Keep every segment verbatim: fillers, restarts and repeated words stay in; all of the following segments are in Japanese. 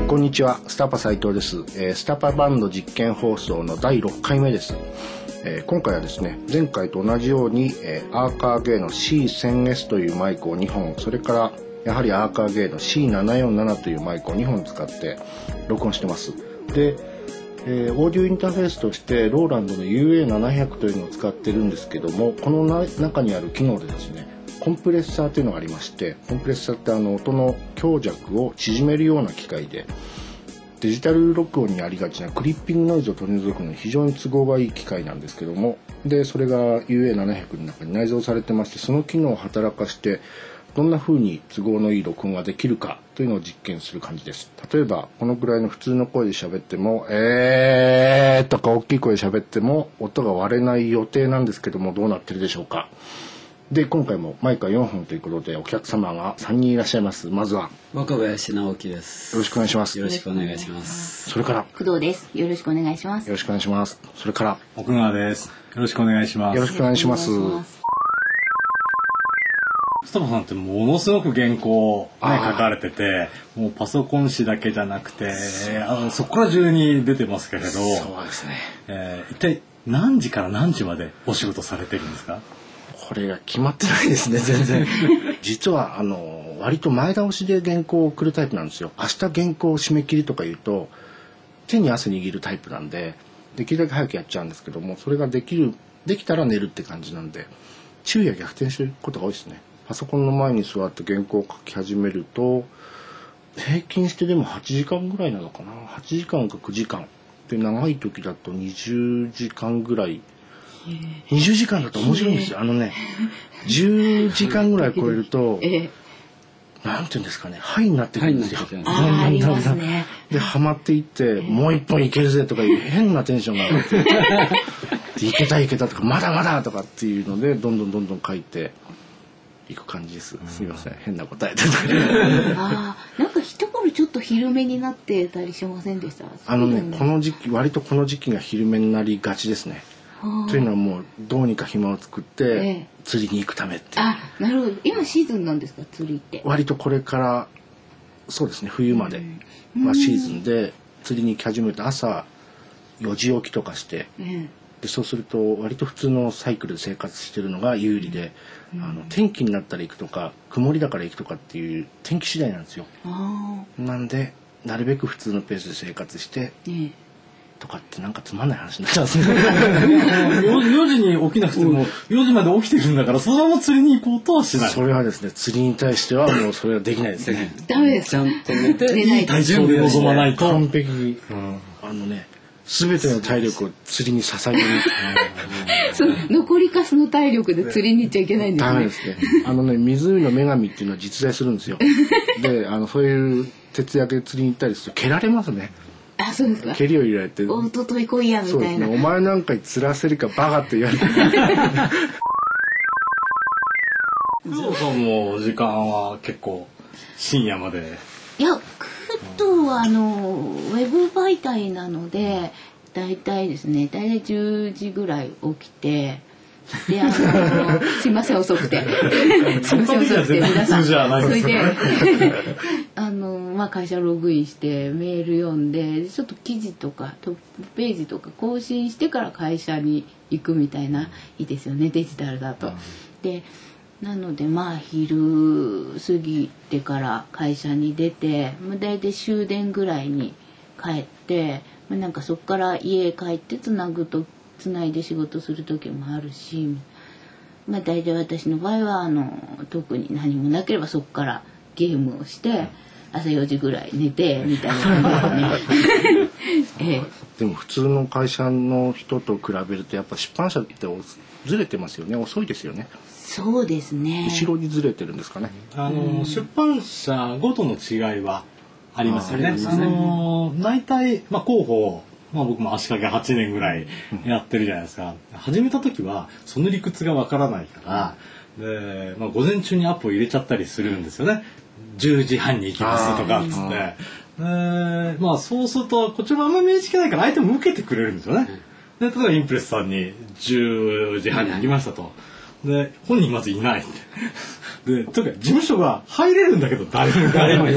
こんにちは、スタパ斉藤です。えー、スタパバンド実験放送のだいろっかいめです。えー、今回はですね、前回と同じように、えー、アーカーゲイの シーせんエス というマイクをにほん、それからやはりアーカーゲイの シーななよんなな というマイクをにほん使って録音してます。で、えー、オーディオインターフェースとしてローランドの ユーエーななひゃく というのを使ってるんですけども、このな中にある機能でですね、コンプレッサーというのがありまして、コンプレッサーってあの音の強弱を縮めるような機械で、デジタル録音にありがちなクリッピングノイズを取り除くのに非常に都合がいい機械なんですけども、でそれが ユーエーななひゃく の中に内蔵されてまして、その機能を働かしてどんな風に都合のいい録音ができるかというのを実験する感じです。例えばこのくらいの普通の声で喋っても、えーとか大きい声で喋っても音が割れない予定なんですけども、どうなってるでしょうか。で今回もマイクはよんほんということで、お客様がさんにんいらっしゃいます。まずは若林直樹です。 よろしくお願いします。 よろしくお願いします。 それから工藤です。よろしくお願いします。 よろしくお願いします。それから奥川です。よろしくお願いします。 よろしくお願いします。 スタバさんってものすごく原稿を、ね、書かれてて、もうパソコン紙だけじゃなくて、あのそこら中に出てますけれど、そうですね、 えー、一体何時から何時までお仕事されてるんですか？ これが決まってないですね、全然。実はあの割と前倒しで原稿を送るタイプなんですよ。明日原稿締め切りとか言うと手に汗握るタイプなんで、できるだけ早くやっちゃうんですけども、それができるできたら寝るって感じなんで、昼夜逆転してることが多いですね。パソコンの前に座って原稿を書き始めると平均してでもはちじかんぐらいなのかな、はちじかんかくじかんで、長い時だとにじゅうじかんぐらい。にじゅうじかんだと面白いんですよ。あのね、じゅうじかんぐらい超えると、なんていうんですかね、ハイになってくるんですよ。 あありますね。 でハマっていって、もう一本いけるぜとかいう変なテンションがあって、いけたいけたとかまだまだとかっていうのでどんどんどんどん書いていく感じです。すみません、変な答えで。 ああ、なんか一頃ちょっと昼目になってたりしませんでした？ あのね、この時期割とこの時期が昼目になりがちですね。というのはもうどうにか暇を作って釣りに行くためっていう、 あ、なるほど。今シーズンなんですか、釣りって？ 割とこれからそうですね、冬まではシーズンで釣りに行き始めて、朝よじ起きとかして、でそうすると割と普通のサイクルで生活してるのが有利で、あの天気になったら行くとか曇りだから行くとかっていう天気次第なんですよ。なんでなるべく普通のペースで生活して、とかってなんかつまんない話になっちゃうんですね。 よじに起きなくてもよじまで起きてるんだから、そのまま釣りに行こうとはしない。 それはですね、釣りに対してはもうそれはできないですね。 ダメです。 ちゃんと寝ていい体重で臨まないと完璧に、うん、あのね、全ての体力を釣りに捧げる。 そう残りかすの体力で釣りに行っちゃいけないんですね。 ダメですね。あのね、湖の女神っていうのは実在するんですよ。で、あのそういう徹夜で釣りに行ったりすると蹴られますね。 あ、そうですか。 蹴りを入れられて、 おととい来いやみたいな。 そうですね。お前なんかに釣らせるかバカって言われて。 そうそう、もう時間は結構深夜まで。 いや、工藤はあのウェブ媒体なので、だいたいですね、だいたいじゅうじぐらい起きて、で、あのすいません遅くて、すいません遅くて皆さん、それであのまあ会社ログインしてメール読んで、ちょっと記事とかトップページとか更新してから会社に行くみたいな、いいですよね、デジタルだと。で。なのでまあ昼過ぎてから会社に出て、まあ、大体終電ぐらいに帰って、まあ、なんかそこから家帰ってつなぐとつないで仕事する時もあるし、まあ大体私の場合はあの特に何もなければそこからゲームをして朝よじぐらい寝てみたいな感じで、ね。ええ、 でも普通の会社の人と比べるとやっぱ出版社ってずれてますよね。遅いですよね。 そうですね。 後ろにずれてるんですかね。 あの、うん、出版社ごとの違いはありますよね。あ, あの大体、まあ、広報、まあ、僕も足掛けはちねんぐらいやってるじゃないですか。始めた時はその理屈がわからないから、で、まあ、午前中にアップを入れちゃったりするんですよね。じゅうじはんに行きますとかっつって。で、まあ、そうするとこちらもあんまり目つけないから相手も受けてくれるんですよね。で、例えばインプレスさんにじゅうじはんに行きましたと。で、本人まずいない。 でとにかく事務所が入れるんだけど誰も誰もって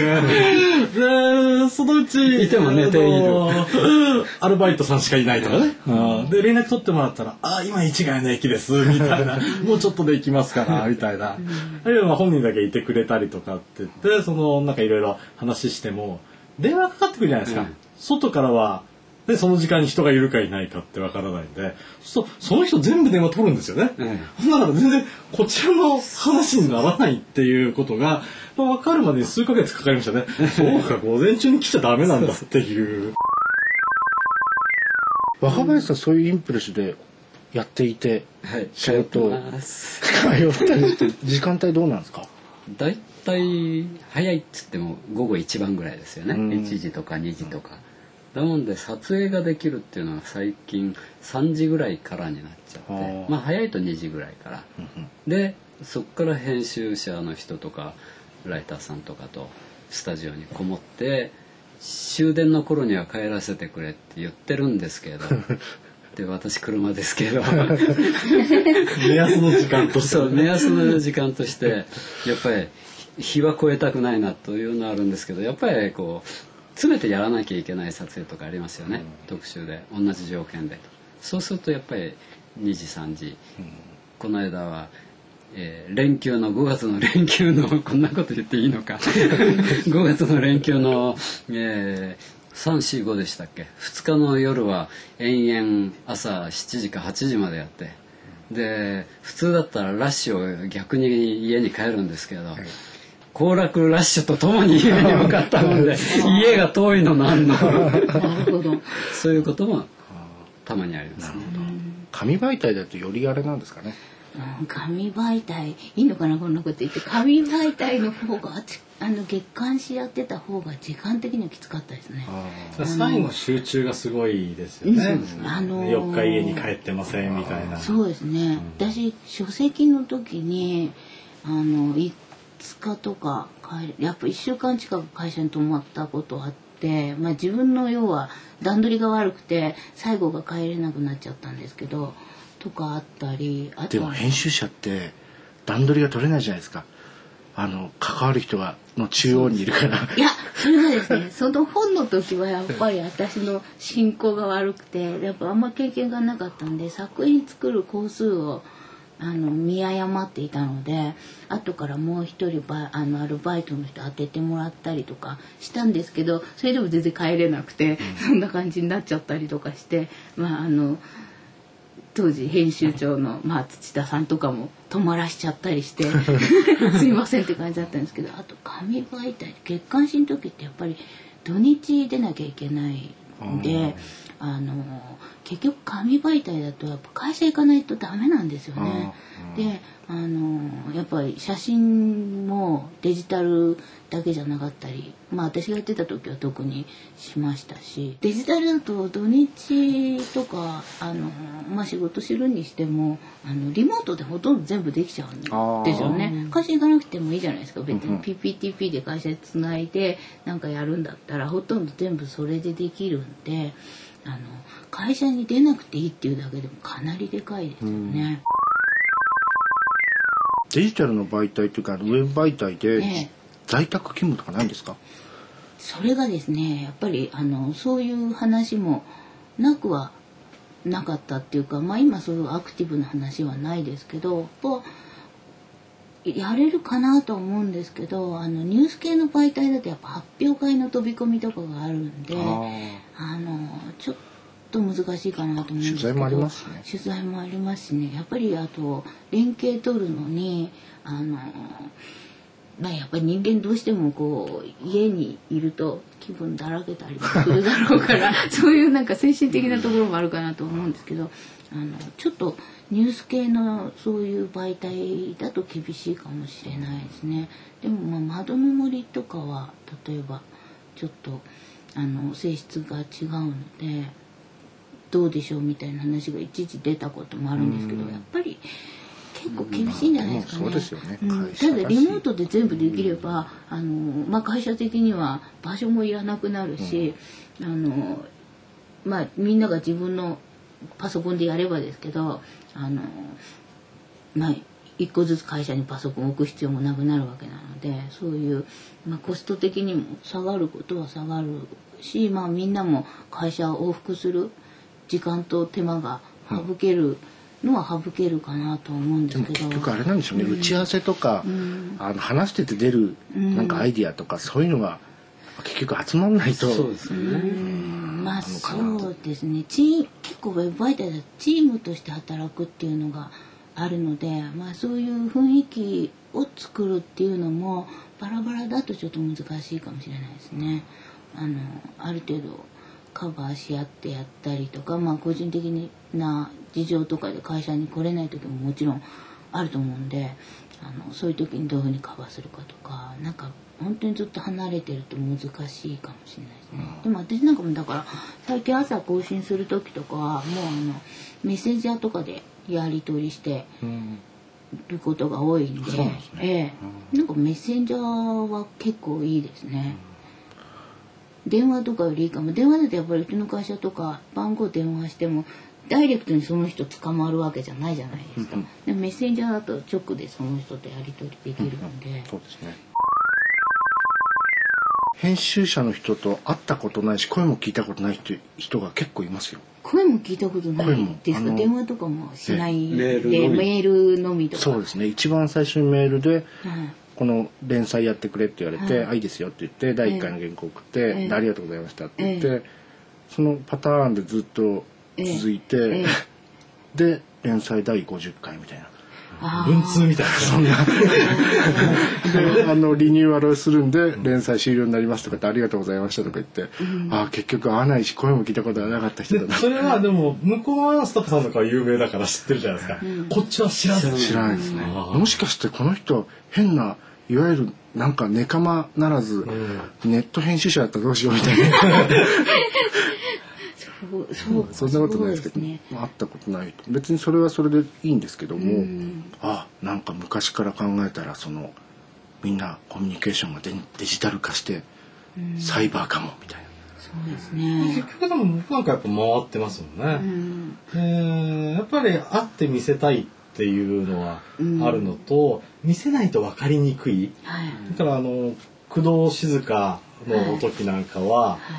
いうでそのうちいてもね定員いるアルバイトさんしかいないとかね、うん、で連絡取ってもらったら「あ今市ヶ谷の駅です」みたいな「もうちょっとで行きますから」みたいな、あるいは本人だけいてくれたりとかって言ってそのなんかいろいろ話しても電話かかってくるじゃないですか、うん、外からはでその時間に人がいるかいないかってわからないんでそその人全部電話取るんですよね、うん、だから全然こちらの話にならないっていうことが、まあ、分かるまでに数ヶ月かかりましたねそうか午前中に来ちゃダメなんだっていう若林さんそういうインプレスでやっていて、 はい、 仕事を通ったりって時間帯どうなんですか？ だいたい早いっつっても午後一番ぐらいですよね、うん、いちじとかにじとか、だもんで撮影ができるっていうのは最近さんじぐらいからになっちゃってまあ早いとにじぐらいから、うんうん、でそっから編集者の人とかライターさんとかとスタジオにこもって終電の頃には帰らせてくれって言ってるんですけどで私車ですけど目安の時間としてそう目安の時間としてやっぱり日は越えたくないなというのはあるんですけどやっぱりこう詰めてやらなきゃいけない撮影とかありますよね、うん、特集で同じ条件でそうするとやっぱりにじさんじ、うん、この間は、えー、連休のごがつの連休のこんなこと言っていいのかごがつの連休の、えーさん、し、ごでしたっけふつかの夜は延々朝しちじかはちじまでやってで普通だったらラッシュを逆に家に帰るんですけど、はい、行楽ラッシュとともに家に向かったので家が遠いのなんのなるほどそういうこともたまにありますね。 紙媒体だとよりあれなんですかね。 うん、紙媒体いいのかなこんなこと言って紙媒体の方があの月刊誌やってた方が時間的にはきつかったですね。 最後集中がすごいですよね。あのー、よっか家に帰ってませんみたいな。 そうですね、うん、私書籍の時にあのいつかとか帰やっぱいっしゅうかん近く会社に泊まったことあって、まあ、自分の要は段取りが悪くて最後が帰れなくなっちゃったんですけどとかあったりあとでも編集者って段取りが取れないじゃないですか。あの関わる人がの中央にいるからいやそれはですねその本の時はやっぱり私の進行が悪くてやっぱあんま経験がなかったんで作品作る工数をあの見誤っていたので後からもう一人バあのアルバイトの人当ててもらったりとかしたんですけどそれでも全然帰れなくて、うん、そんな感じになっちゃったりとかしてまああの当時編集長の、まあ、土田さんとかも泊まらしちゃったりしてすいませんって感じだったんですけどあと紙媒体月刊誌の時ってやっぱり土日出なきゃいけないんであの結局紙媒体だとやっぱ会社行かないとダメなんですよね。であのやっぱり写真もデジタルだけじゃなかったりまあ私がやってた時は特にしましたしデジタルだと土日とかあの、まあ、仕事するにしてもあのリモートでほとんど全部できちゃうんですよね。会社行かなくてもいいじゃないですか別に ピーピーティーピー で会社でつないでなんかやるんだったらほとんど全部それでできるんであの会社に出なくていいっていうだけでもかなりでかいですよね。 デジタルの媒体というかウェブ媒体で在宅勤務とかないんですか？ それがですねやっぱりあのそういう話もなくはなかったっていうか、まあ、今そういうアクティブな話はないですけどやれるかなと思うんですけどあのニュース系の媒体だとやっぱ発表会の飛び込みとかがあるんであのちょっと難しいかなと思うんですけど取材もありますね。 取材もありますしねやっぱりあと連携取るのにあのまあやっぱり人間どうしてもこう家にいると気分だらけたりもするだろうからそういうなんか精神的なところもあるかなと思うんですけどあのちょっとニュース系のそういう媒体だと厳しいかもしれないですね。でもまあ窓の森とかは例えばちょっとあの性質が違うのでどうでしょうみたいな話が一時出たこともあるんですけどやっぱり結構厳しいんじゃないですかね。 そうですよね。 うん、ただリモートで全部できればあの、まあ、会社的には場所もいらなくなるし、うん、あのまあ、みんなが自分のパソコンでやればですけどあの、まあ、 一個ずつ会社にパソコンを置く必要もなくなるわけなので、そういう、まあ、コスト的にも下がることは下がるし、まあ、みんなも会社を往復する時間と手間が省けるのは省けるかなと思うんですけど、 でも結局あれなんでしょうね、うん、打ち合わせとか、うん、あの話してて出るなんかアイディアとか、うん、そういうのが結局集まらないと。 そうですね。 うんまあそうですね。チ結構ウェブ媒体だとチームとして働くっていうのがあるので、まあそういう雰囲気を作るっていうのもバラバラだとちょっと難しいかもしれないですね。あのある程度カバーし合ってやったりとか、まあ個人的な事情とかで会社に来れない時ももちろんあると思うんで、あのそういう時にどういうふうにカバーするかとか、なんか本当にずっと離れてると難しいかもしれないですね。うん、でも私なんかもだから最近朝更新する時とかはもうあのメッセージャーとかでやり取りしてることが多いんで、うんねええうん、なんかメッセンジャーは結構いいですね。うん、電話とかよりいいかも。電話だとやっぱりうちの会社とか番号電話してもダイレクトにその人捕まるわけじゃないじゃないですか。うんうん、でメッセンジャーだと直でその人とやり取りできるので、うんうん、 そうですね。編集者の人と会ったことないし声も聞いたことない人、人が結構いますよ。 声も聞いたことないですか。電話とかもしないで、メールのみとか。 そうですね。一番最初にメールで、はい、この連載やってくれって言われて、はい、あいいですよって言ってだいいっかいの原稿を送って、えー、ありがとうございましたって言って、えー、そのパターンでずっと続いて、えーえー、で連載だいごじゅっかいみたいな。 文通みたいなそんなであのリニューアルするんで連載終了になりますとかってありがとうございましたとか言って、うん、あ結局会わないし声も聞いたことがなかった人だな。 それはでも向こうはスタッフさんとかは有名だから知ってるじゃないですか、うん、こっちは知らず知らないですね。もしかしてこの人変ないわゆるなんかネカマならず、うん、ネット編集者だったらどうしようみたいなそうそうそんなことないですけど、ね、会ったことないと別にそれはそれでいいんですけども、うん、あなんか昔から考えたらそのみんなコミュニケーションが デ, デジタル化して、うん、サイバーかもみたいな。 そうですね。 結局でも僕なんかやっぱ回ってますもんね、うんえー、やっぱり会って見せたいっていうのはあるのと、うん、見せないと分かりにくい、はい、だからあの工藤静香の時なんかは、はいはい、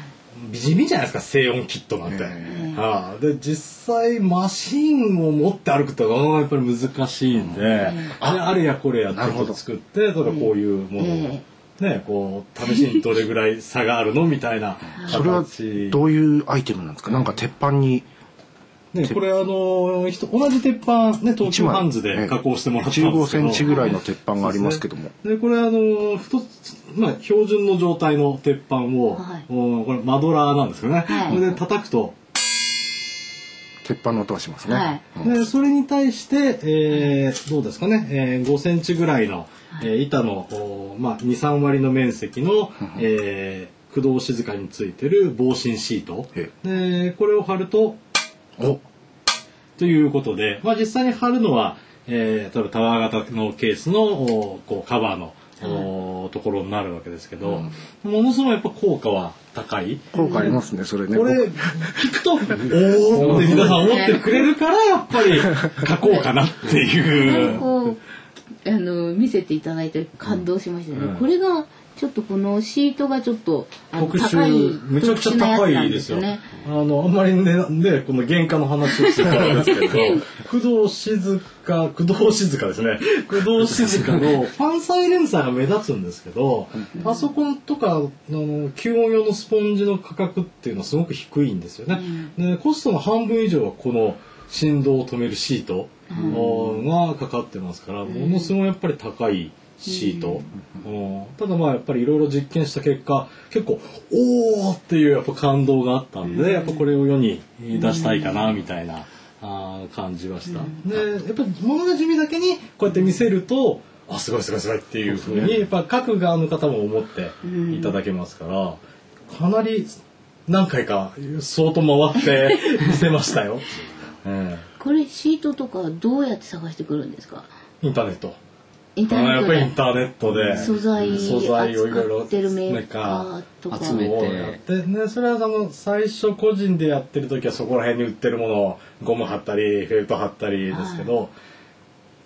地味じゃないですか静音キットなんて、えーはあ、で実際マシンを持って歩くってのはやっぱり難しいんで、えー、あ, あれやこれやって作ってただこういうものを、えーね、こう試しにどれぐらい差があるのみたいな形それはどういうアイテムなんですか。なんか鉄板にね、これあの同じ鉄板ね東急ハンズで加工してもらったんですけど、 じゅうごセンチぐらいの鉄板がありますけども、 でこれあの太まあ標準の状態の鉄板を、はい、これマドラーなんですよね、はい、これで叩くと鉄板の音がしますね、はいうん、でそれに対して、えー、どうですかね、えー、ごセンチぐらいの、はいえー、板の、まあ、にさん割の面積の、えー、工藤静香についてる防振シートでこれを貼るとおということで、まあ、実際に貼るのは、えー、例えばタワー型のケースのこうカバーの、はい、ところになるわけですけど、うん、ものすごいやっぱ効果は高い。 効果ありますね、それね。 これ聞くとおーって皆さん思ってくれるからやっぱり書こうかなっていう。 あの見せていただいて感動しましたね。うん、これがちょっとこのシートがちょっとあの高いめちゃくちゃ高いですよ。あのあんまりねでこの原価の話をしてたんですけど、工藤静香工藤静香ですね。工藤静香のファンサイレンサーが目立つんですけど、パソコンとかあの吸音用のスポンジの価格っていうのはすごく低いんですよね。うん、でコストの半分以上はこの振動を止めるシートがかかってますから、ものすごいやっぱり高いシート、うんうん、ただまあやっぱりいろいろ実験した結果結構おーっていうやっぱ感動があったんで、うん、やっぱこれを世に出したいかなみたいな、うん、あ感じました、うん、でやっぱり物が地味だけにこうやって見せるとあすごいすごいすごいっていうふうにやっぱ各側の方も思っていただけますから、かなり何回か相当回って見せましたよ、 うん、これシートとかどうやって探してくるんですか。 インターネットインターネットでやっぱりインターネットで素材素材をいろいろ扱ってるメーカーとか集めてで、ね、それはその最初個人でやってる時はそこら辺に売ってるものをゴム貼ったりフェルト貼ったりですけど、はい、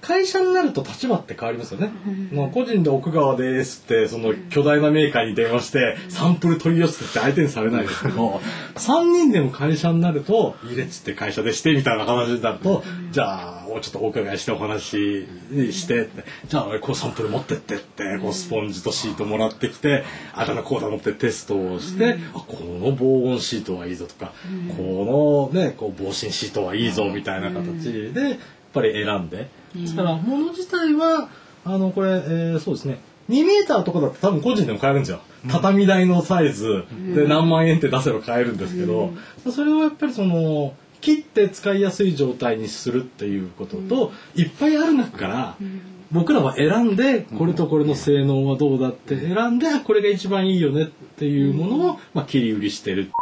会社になると立場って変わりますよね。もう個人で奥川ですってその巨大なメーカーに電話してサンプル取り寄せてって相手にされないですけど、さんにんでも会社になるといいれっつって会社でしてみたいな話になると、じゃあちょっとお伺いしてお話してって、じゃあこうサンプル持ってってってこうスポンジとシートもらってきて、あだ名こうだ持ってテストをして、あこの防音シートはいいぞとか、このねこう防振シートはいいぞみたいな形でやっぱり選んで。ですから物自体はあのこれ、えー、そうですねにメーターとかだと多分個人でも買えるんですよ。畳台のサイズで何万円って出せば買えるんですけど、それはやっぱりその切って使いやすい状態にするっていうことと、いっぱいある中から僕らは選んでこれとこれの性能はどうだって選んでこれが一番いいよねっていうものをまあ切り売りしてる。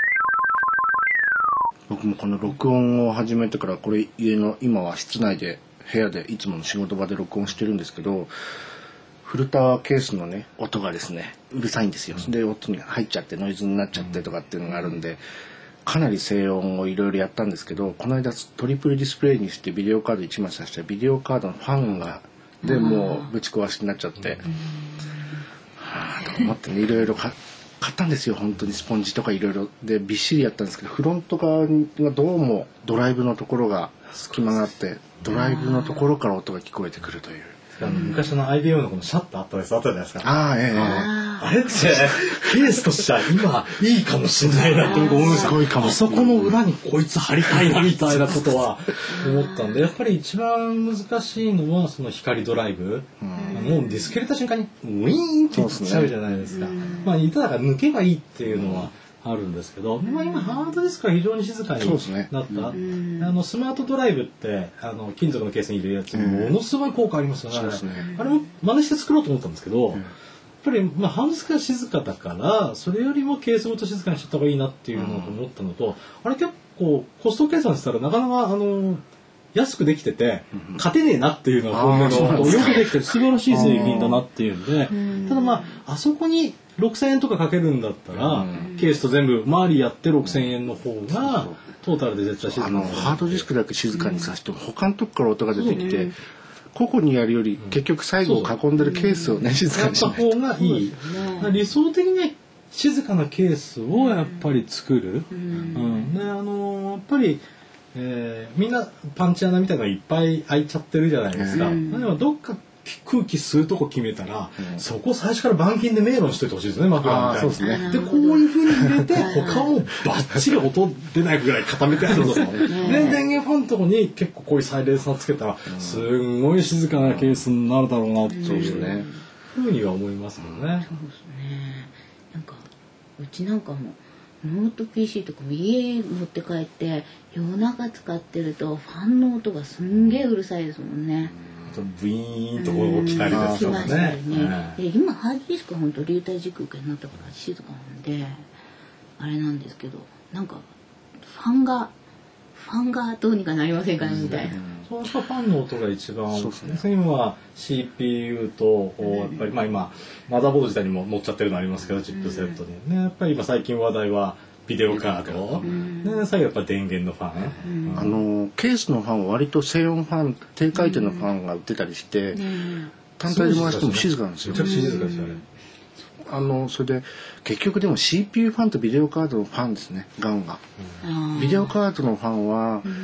僕もこの録音を始めてからこれ家の今は室内で部屋でいつもの仕事場で録音してるんですけど、フルタワーケースのね音がですねうるさいんですよ。で音に入っちゃってノイズになっちゃってとかっていうのがあるんで、かなり静音をいろいろやったんですけど、この間トリプルディスプレイにしてビデオカードいちまい挿してビデオカードのファンがでもうぶち壊しになっちゃって、はあと思ってねいろいろ買ったんですよ。本当にスポンジとかいろいろでびっしりやったんですけど、フロント側がどうもドライブのところが隙間があってドライブのところから音が聞こえてくるという。 あの昔の アイビーエム のこのシャッターあったですあったじゃないですか。 ああ、ええああれってケースとしては今いいかもしれないなって僕思うんですよ。あそこの裏にこいつ貼りたいなみたいなことは思ったんで、やっぱり一番難しいのはその光ドライブ。もうディスク入れた瞬間にウィーンっていっちゃうじゃないですか。まあ板だから抜けばいいっていうのはあるんですけど、まあ、今ハードディスクは非常に静かになった、ね、あのスマートドライブってあの金属のケースに入れるやつものすごい効果ありますよね。うん、あれも真似して作ろうと思ったんですけど、うん、やっぱり、まあ、ハードディスクが静かだからそれよりもケースごと静かにしちゃった方がいいなっていうのを思ったのと、うん、あれ結構コスト計算したらなかなかあの安くできてて勝てねえなっていうのは本音のよくできて素晴らしい製品だなっていうんで、ただまああそこにろくせんえんとかかけるんだったら、うん、ケースと全部周りやってろくせんえんの方がトータルで絶対静かになる。ハードディスクだけ静かにさせても、うん、他のとこから音が出てきて、うん、個々にやるより、うん、結局最後を囲んでるケースをね、うん、静かにしないと。 やった方がいい。ね、理想的には静かなケースをやっぱり作る。うんうんであのー、やっぱり、えー、みんなパンチ穴みたいなのいっぱい開いちゃってるじゃないですか。うん、でもどっか空気吸うとこ決めたら、うん、そこを最初から板金で迷路にしといてほしいですね、枕みたいに。で、ね、でこういう風に入れて他をバッチリ音出ないぐらい固めてあるんですよ。で電源ファンのとこに結構こういうサイレンサーつけたら、うん、すんごい静かなケースになるだろうなっていうね、ふうには思いますよね。そうですね。 なんかうちなんかもノート ピーシー とかも家持って帰って夜中使ってるとファンの音がすんげえうるさいですもんね。 ブイーンとこう起きたりだとかね。 ねで今ハードディスクは本当流体時空間になったから静かなんであれなんですけど、なんかファンがファンがどうにかなりませんかねみたいな。 そうそうファンの音が一番そうですね。今は シーピーユー とやっぱりまあ今マザーボード自体にも乗っちゃってるのありますけどチップセットにね、やっぱり今最近話題はビデオカード、うん、で最後やっぱ電源のファン、 うん、あのケースのファンは割と静音ファン低回転のファンが売ってたりして、うん、単体で回しても静かなんですよ。 めちゃくちゃ静かですよね。 あのそれで結局でも シーピーユー ファンとビデオカードのファンですね、ガンが、うん、ビデオカードのファンは、うん、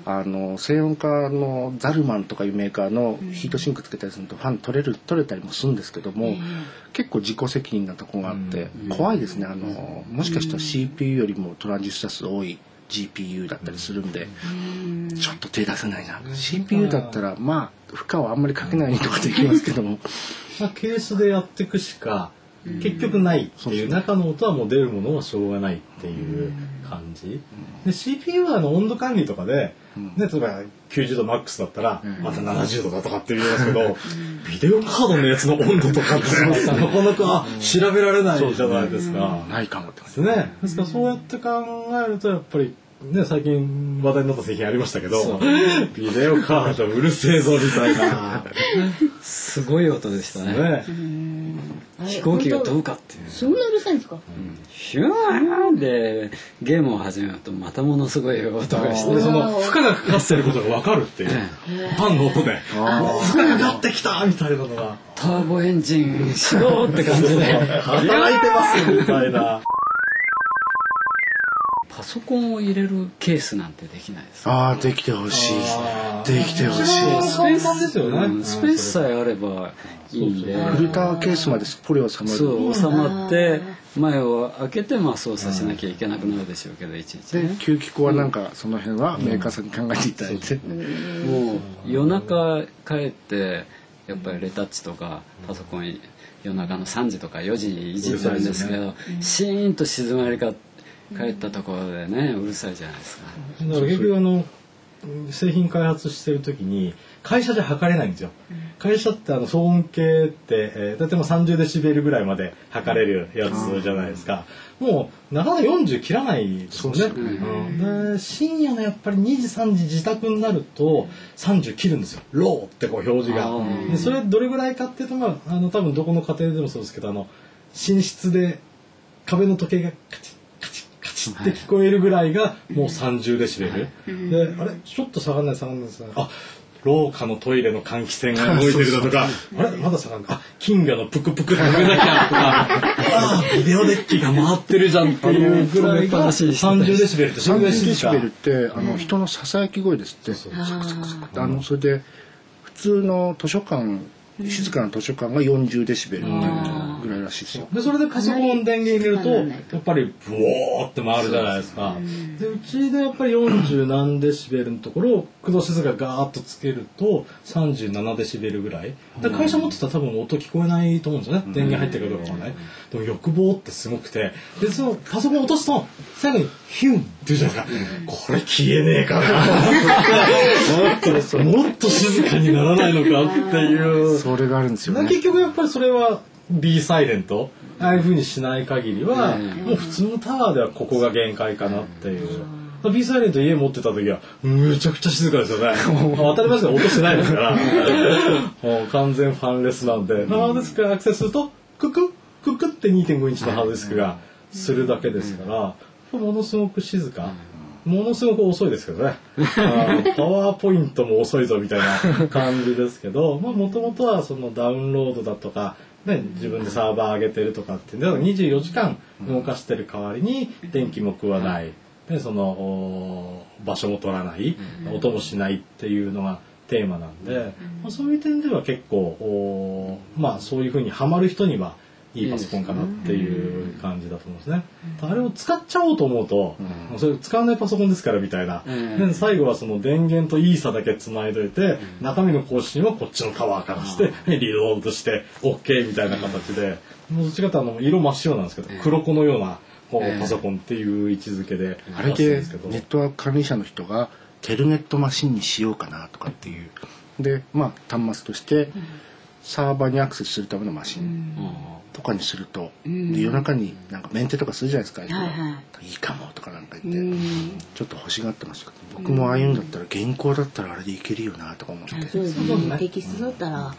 あの静音化のザルマンとかいうメーカーのヒートシンクつけたりするとファン取れる取れたりもするんですけども、うん、結構自己責任なとこがあって、うん、怖いですね。あのもしかしたら シーピーユー よりもトランジスタ数多い ジーピーユー だったりするんで、うん、ちょっと手出せないな、うん、シーピーユー だったらまあ負荷はあんまりかけないようにとかできますけどもまあケースでやっていくしか結局ないっていう、中の音はもう出るものはしょうがないっていう感じで シーピーユー はの温度管理とかで、ね、例えばきゅうじゅうどマックスだったらまたななじゅうどだとかって言いますけど、ビデオカードのやつの温度とかってなかなか調べられないじゃないですか。 ないかもってですね。ですからそうやって考えるとやっぱりね、最近話題になった製品ありましたけど、ビデオカードうるせえぞみたいなすごい音でしたね。 ね、 飛行機が飛ぶかっていう。 そんなうるさいんですか？ ヒューンでゲームを始めるとまたものすごい音がして、 でその負荷がかかってることが分かるっていう、ファンの音で負荷がかかってきたみたいなのが、 ターボエンジン始動って感じで働いてますみたいな。 パソコンを入れるケースなんてできないですか？ ああ、できてほしい。できてほしい。 スペースですよね、 うん、スペースさえあればいいんで、 フルターケースまですっぽり収まる。 そう収まって前を開けてまあ操作しなきゃいけなくなるでしょうけど、いちいちね。 で吸気口はなんかその辺はメーカーさんに考えていただいて、 もう夜中帰ってやっぱりレタッチとかパソコン夜中のさんじとかよじいじってるんですけど、シーンと静まりか帰ったところでね、うるさいじゃないですか。 だから結局あの製品開発してる時に会社じゃ測れないんですよ。会社ってあの騒音計って、えー、だいたいさんじゅうデシベルぐらいまで測れるやつじゃないですか。もうなかなかよんじゅう切らないですよね。うん、で深夜のやっぱりにじさんじ自宅になるとさんじゅう切るんですよ。ローってこう表示が。でそれどれぐらいかっていうと、まあ、あの多分どこの家庭でもそうですけど、あの寝室で壁の時計がカチッって聞こえるぐらいがもうさんじゅうデシベル、であれちょっと下がんない下がんないですね、あ廊下のトイレの換気扇が動いてるだとかあれまだ下がんない、あ金魚のプクプクって食べなきゃとかあビデオデッキが回ってるじゃんっていうぐらいがさんじゅうデシベルってさんじゅうデシベルってあの人のささやき声ですって。あのそれで普通の図書館静かな図書館がよんじゅうデシベルぐらいらしいですよ。 でそれでパソコン電源入れるとやっぱりブオーって回るじゃないですか。でうちでやっぱりよんじゅう何デシベルのところを工藤静がガーッとつけるとさんじゅうななデシベルぐらい。だ会社持ってたら多分音聞こえないと思うんですよね。電源入ってるかどうかはね。でも欲望ってすごくて、でそのパソコン落とすと最後にヒュンって言うじゃないですか。これ消えねえかな。もっともっと静かにならないのかっていう。 それがあるんですよね。 結局やっぱりそれは B サイレントああいう風にしない限りは、もう普通のタワーではここが限界かなっていう。B サイレント家持ってた時はむちゃくちゃ静かですよね。当たり前ですけど落としてないですからもう完全ファンレスなんで、ハードディスクアクセスするとククッククッって にてんごインチのハードディスクがするだけですから、ものすごく静か、ものすごく遅いですけどね。パワーポイントも遅いぞみたいな感じですけど、まあもともとはそのダウンロードだとか、ね、自分でサーバー上げてるとかっていうのはにじゅうよじかん動かしてる代わりに電気も食わない、でその場所も取らない、音もしないっていうのがテーマなんで、まあ、そういう点では結構まあそういうふうにハマる人にはいいパソコンかなっていう感じだと思うんですね。あれを使っちゃおうと思うと、うん、それ使わないパソコンですからみたいな、うん、で最後はその電源とイーサだけつないどいて、うん、中身の更新をこっちのタワーからして、うん、リロードして OK みたいな形で、どっちかというとあの色真っ白なんですけど、うん、黒子のようなこうパソコンっていう位置づけで、 うん、あれでネットワーク管理者の人がテルネットマシンにしようかなとかっていうで、まあ、端末としてサーバーにアクセスするためのマシン、うんとかにすると、うん、で夜中になんかメンテとかするじゃないですか、はいはい、いいかもとかなんか言って、うん、ちょっと欲しがってますけど、僕もああいうんだったら原稿だったらあれでいけるよなとか思って、うん、 そうですね、テキストだったら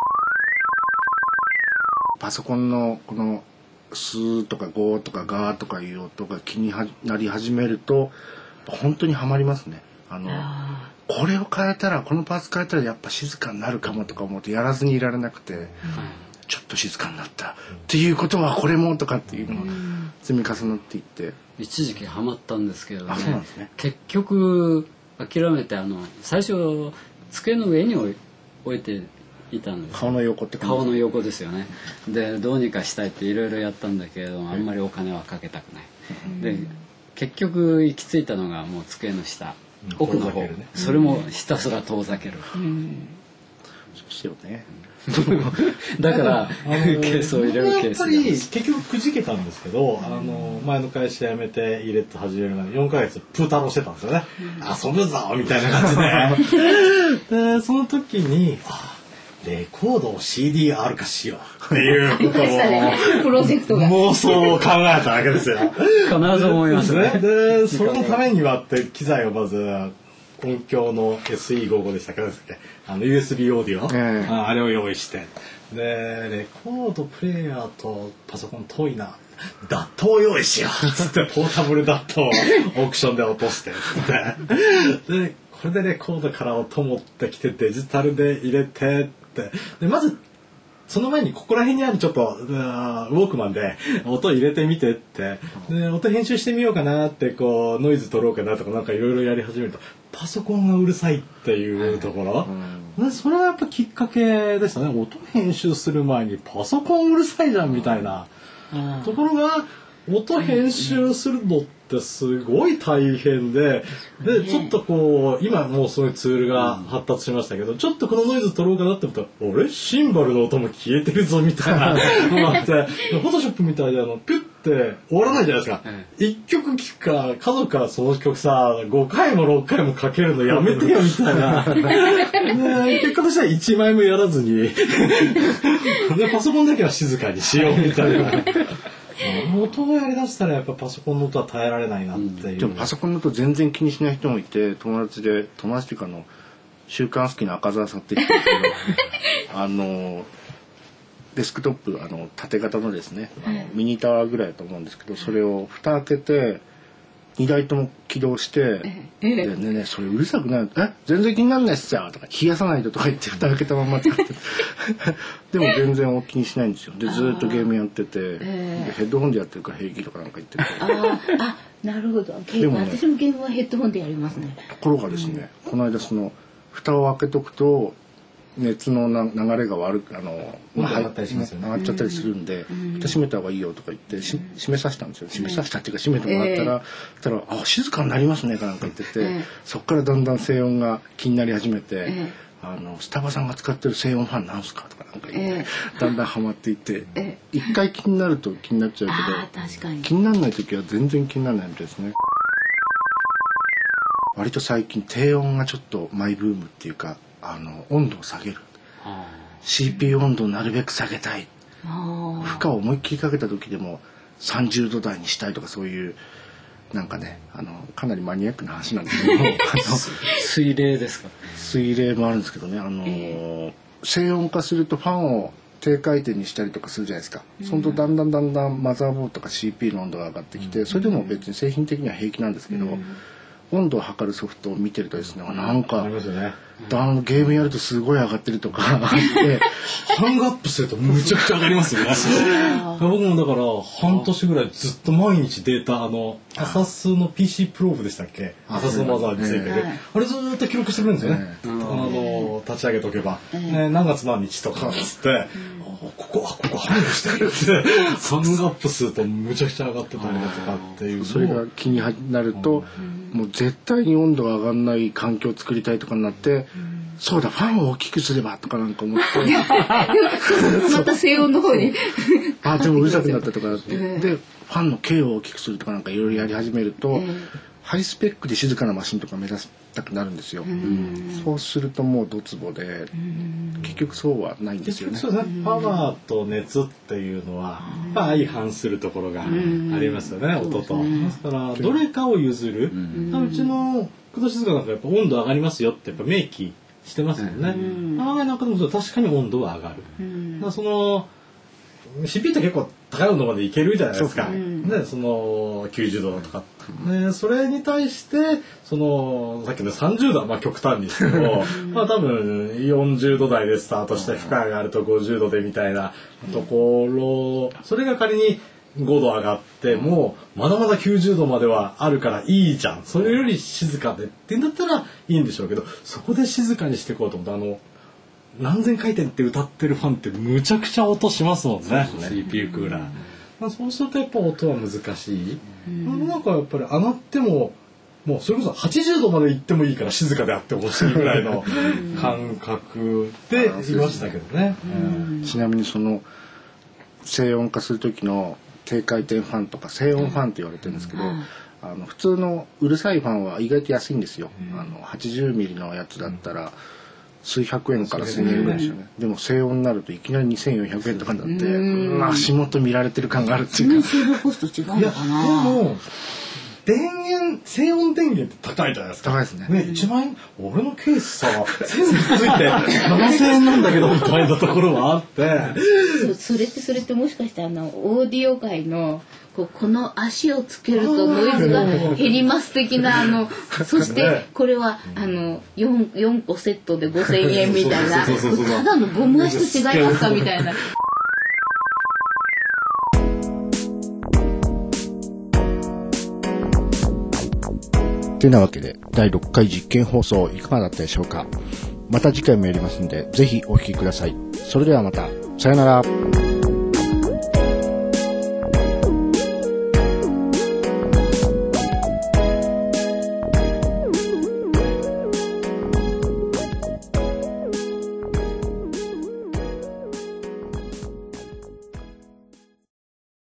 パソコンのこのスーとかゴーとかガーとかいう音が気になり始めると本当にはまりますね。あのあこれを変えたらこのパーツ変えたらやっぱ静かになるかもとか思ってやらずにいられなくて、うんちょっと静かになったっていうことはこれもとかっていうのが積み重なっていって一時期ハマったんですけど ね, そうなんですね結局諦めてあの最初机の上に置いていたんです。 顔の横って感じ顔の横ですよね。でどうにかしたいっていろいろやったんだけれどもあんまりお金はかけたくない、うん、で結局行き着いたのがもう机の下、うん、奥の方、ね、それもひたすら遠ざける、うん、 そうですよねだからケースを入れるケースがやっぱり結局くじけたんですけど、あの前の会社辞めてイレット始める前によんかげつプータローしてたんですよね、うん、遊ぶぞみたいな感じででその時にあレコードを シーディーアール 化しようっていうことをプロジェクトが妄想を考えたわけですよ。 必ず思いますね。 で、そのためにはって機材をまず音響の エスイーごじゅうご でしたっけ、あの ユーエスビー オーディオ、えー、あれを用意して、でレコードプレイヤーとパソコン遠いな、ダットを用意しようっつってポータブルダットをオークションで落としてってでこれでレコードから音持ってきてデジタルで入れてってでまずその前にここら辺にあるちょっとウォークマンで音入れてみてってで音編集してみようかなってこうノイズ取ろうかなとかなんかいろいろやり始めるとパソコンがうるさいっていうところ、でそれはやっぱきっかけでしたね。音編集する前にパソコンうるさいじゃんみたいなところが音編集するのってすごい大変で、でちょっとこう今もうそういうツールが発達しましたけど、ちょっとこのノイズ取ろうかなって思ったら、あれシンバルの音も消えてるぞみたいなのがあって、フォトショップみたいであのピュッて終わらないじゃないですか。一曲聴くか家族からその曲さごかいもろっかいもかけるのやめてよみたいな。で結果としてはいちまいもやらずにでパソコンだけは静かにしようみたいな。音をやりだしたらやっぱパソコンの音は耐えられないなっていう、うん、 でもパソコンの音全然気にしない人もいて、友達で友達っていうかあの週刊好きな赤澤さんって言ってるけどあのデスクトップあの縦型のですね、あのミニタワーぐらいだと思うんですけど、それを蓋開けてにだいとも起動して、でねねそれうるさくないの、え全然気にならないっすよとか冷やさないととか言って蓋開けたまま使ってでも全然気にしないんですよ。でずっとゲームやってて、でヘッドホンでやってるから平気とかなんか言ってて、ああなるほど。でも、ね、私もゲームはヘッドホンでやりますね。 ところがですね、うん、この間その蓋を開けとくと熱のな流れが悪くあの上がったりしますよね。 上がっちゃったりするんで、蓋閉めた方がいいよとか言ってし閉めさせたんですよ。閉めさせたっていうか閉めてもらったら、そしたらあ静かになりますねかなんか言ってて、そこからだんだん静音が気になり始めて、あのスタバさんが使ってる静音ファンなんすかとかなんか言って、だんだんハマっていって、一回気になると気になっちゃうけど、 確かに気にならない時は全然気にならないみたいですね。割と最近低音がちょっとマイブームっていうか、あの温度を下げる、シーピーユー 温度をなるべく下げたい、負荷を思いっきりかけた時でもさんじゅうど台にしたいとか、そういうなんかね、あのかなりマニアックな話なんですけどあの水冷ですか。 水冷もあるんですけどね、あの、えー、静音化するとファンを低回転にしたりとかするじゃないですか。そのとだんだんだんだんマザーボードとか シーピーユー の温度が上がってきて、それでも別に製品的には平気なんですけど、温度を測るソフトを見てるとですね、なんか、ね、あのゲームやるとすごい上がってるとかあってハングアップするとむちゃくちゃ上がりますよね僕もだから半年ぐらいずっと毎日データあのアサスの ピーシー プローブでしたっけ、アサスのマザーについてる、ね、あれずっと記録してくれるんですよね、あの立ち上げとけば、ね、何月何日とかっつってここあここハングしてるってハングアップするとむちゃくちゃ上がってたりだとかっていう、 それが気になると、もう絶対に温度が上がらない環境を作りたいとかになって、そうだファンを大きくすればとかなんか思ってまた静音の方にあでもうるさくなったとかってでファンの径を大きくするとかなんかいろいろやり始めると、ハイスペックで静かなマシンとか目指したくなるんですよ。そうするともうドツボで結局そうはないんですよね。 そうですね、パワーと熱っていうのは相反するところがありますよね、音と。だからどれかを譲る、うちの工藤静香なんかやっぱ温度上がりますよってやっぱ明記してますよね。ああなんかでも確かに温度は上がる。だからその シーピーユー って結構高い温度までいけるじゃないですか。ね、そのきゅうじゅうどとか、ね、それに対してそのさっきのさんじゅうどはまあ極端にしてもまあ多分よんじゅうど台でスタートして負荷があるとごじゅうどでみたいなところ、それが仮にごど上がってもまだまだきゅうじゅうどまではあるからいいじゃん、それより静かでってんだったらいいんでしょうけど、そこで静かにしていこうと思ってあの何千回転って歌ってるファンってむちゃくちゃ音しますもんね、シーピーユー クーラー、まあ、そうするとやっぱ音は難しい、うん、なんかやっぱり上がってももうそれこそはちじゅうどまで行ってもいいから静かであってほしいぐらいの感覚でいましたけどね、 うん、ちなみにその静音化する時の低回転ファンとか静音ファンって言われてるんですけど、うん、あの普通のうるさいファンは意外と安いんですよ、うん、あのはちじゅうミリのやつだったら数百円からせんえんぐらいですよね。でも静音になるといきなりにせんよんひゃくえんとかになって、うん、足元見られてる感があるっていうか。 製造コスト違うのかな。 いやでも電源、静音電源って高いじゃないですか。 高いですね。 ね、いちまんえん、俺のケースさ、センスついてななせんえんなんだけどみたいなところはあって。 そ, それってそれってもしかしてあのオーディオ界のこうこの足をつけるとノイズが減ります的なあのそしてこれはあの 4, 4個セットでごせんえんみたいなただのゴム足と違いますかみたいな。 てなわけでだいろっかい実験放送いかがだったでしょうか。また次回もやりますのでぜひお聞きください。それではまた、さよなら。